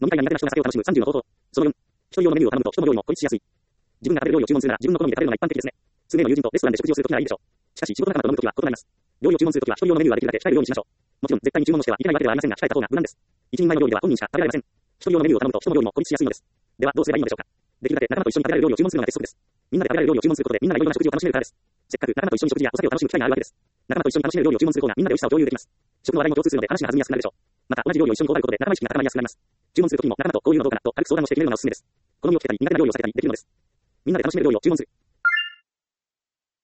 飲み会が苦手な人が酒を楽しむ30の方法。その4、一人用のメニューを頼むと人の量も孤立しやすい。自分が食べる料理を注文するなら自分の好みで食べるのが一般的ですね。数名の友人とレストランで食事をするときならいいでしょう。しかし仕事仲間と飲むときは異なります。料理を注文するときは一人用のメニューはできるだけ控えるようにしましょう。もちろん絶対に注文のしてはいけないわけではありませんが控えた方が無難です。一人前の料理では本人しか食べられません。一人用のメニューを頼むと人の量も孤立しやすいのです。ではどうすればいいのでしょうか。できるだけ仲間と一緒に食べられる料理を注文するのが鉄則です。みんなで食べられる料理を注文することでみんながいろいろな食事を楽しめるからです。せっかく仲間と一緒に食事やお酒を楽しむ機会があるわけです。仲間と一緒に楽しめる料理を注文する方がみんなで美味しさを共有できます。食の話題も共通するので話が弾みやすくなるでしょう。また同じ料理を一緒に購買ることで仲間意識が高まりやすくなります。注文するときにも仲間とこういうのどうかなと軽く相談をして決めるのがおすすめです。好みを聞けたり苦手な料理を避けたりできるのです。みんなで楽しめる料理を注文する。